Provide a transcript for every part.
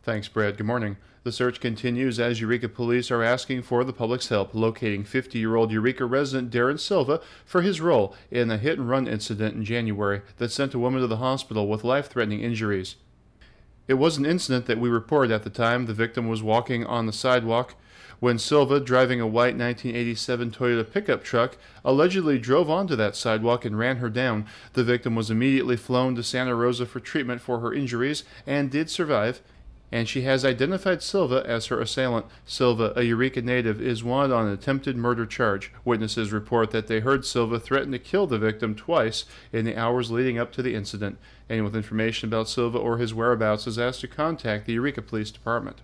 Thanks, Brad. Good morning. The search continues as Eureka police are asking for the public's help locating 50-year-old Eureka resident Darren Silva for his role in a hit-and-run incident in January that sent a woman to the hospital with life-threatening injuries. It was an incident that we reported at the time. The victim was walking on the sidewalk when Silva, driving a white 1987 Toyota pickup truck, allegedly drove onto that sidewalk and ran her down. The victim was immediately flown to Santa Rosa for treatment for her injuries and did survive, and she has identified Silva as her assailant. Silva, a Eureka native, is wanted on an attempted murder charge. Witnesses report that they heard Silva threaten to kill the victim twice in the hours leading up to the incident. Anyone with information about Silva or his whereabouts is asked to contact the Eureka Police Department.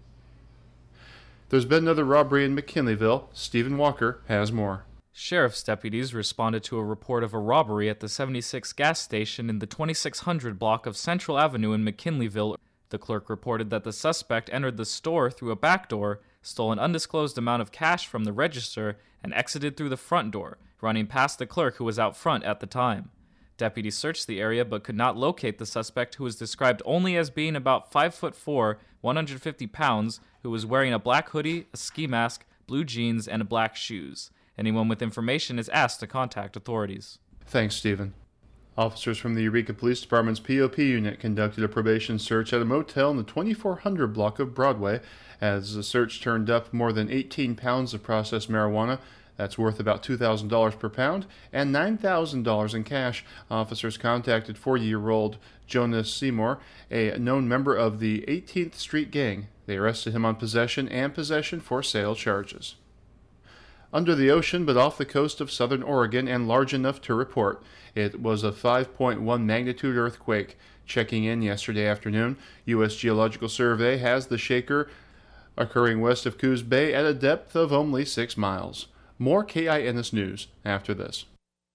There's been another robbery in McKinleyville. Stephen Walker has more. Sheriff's deputies responded to a report of a robbery at the 76 gas station in the 2600 block of Central Avenue in McKinleyville. The clerk reported that the suspect entered the store through a back door, stole an undisclosed amount of cash from the register, and exited through the front door, running past the clerk who was out front at the time. Deputies searched the area but could not locate the suspect, who was described only as being about 5'4", 150 pounds, who was wearing a black hoodie, a ski mask, blue jeans, and black shoes. Anyone with information is asked to contact authorities. Thanks, Stephen. Officers from the Eureka Police Department's POP unit conducted a probation search at a motel in the 2400 block of Broadway. As the search turned up more than 18 pounds of processed marijuana, that's worth about $2,000 per pound, and $9,000 in cash. Officers contacted 40-year-old Jonas Seymour, a known member of the 18th Street Gang. They arrested him on possession and possession for sale charges. Under the ocean but off the coast of southern Oregon and large enough to report. It was a 5.1 magnitude earthquake. Checking in yesterday afternoon, U.S. Geological Survey has the shaker occurring west of Coos Bay at a depth of only 6 miles. More KINS News after this.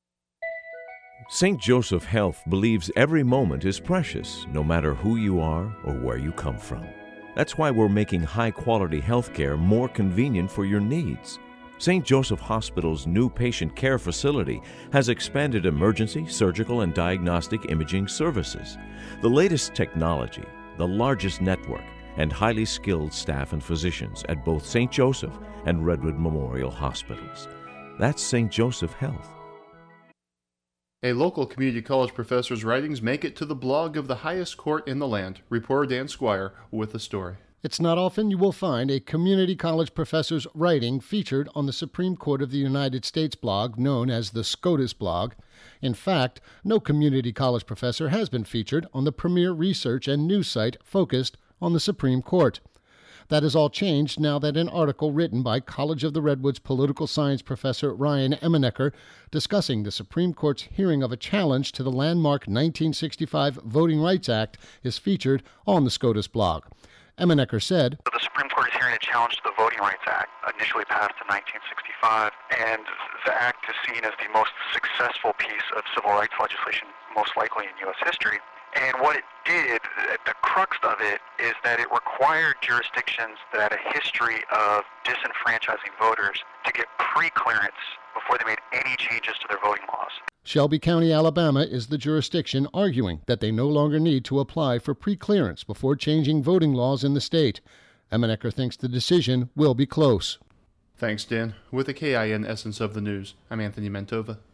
St. Joseph Health believes every moment is precious, no matter who you are or where you come from. That's why we're making high-quality health care more convenient for your needs. St. Joseph Hospital's new patient care facility has expanded emergency, surgical, and diagnostic imaging services. The latest technology, the largest network, and highly skilled staff and physicians at both St. Joseph and Redwood Memorial Hospitals. That's St. Joseph Health. A local community college professor's writings make it to the blog of the highest court in the land. Reporter Dan Squire with the story. It's not often you will find a community college professor's writing featured on the Supreme Court of the United States blog known as the SCOTUS blog. In fact, no community college professor has been featured on the premier research and news site focused on the Supreme Court. That has all changed now that an article written by College of the Redwoods political science professor Ryan Emenecker discussing the Supreme Court's hearing of a challenge to the landmark 1965 Voting Rights Act is featured on the SCOTUS blog. Emenecker said, The Supreme Court is hearing a challenge to the Voting Rights Act, initially passed in 1965, and the act is seen as the most successful piece of civil rights legislation, most likely in U.S. history. And what it did, the crux of it, is that it required jurisdictions that had a history of disenfranchising voters to get pre-clearance before they made any changes to their voting laws. Shelby County, Alabama is the jurisdiction arguing that they no longer need to apply for pre-clearance before changing voting laws in the state. Emenecker thinks the decision will be close. Thanks, Dan. With the KIN Essence of the News, I'm Anthony Mentova.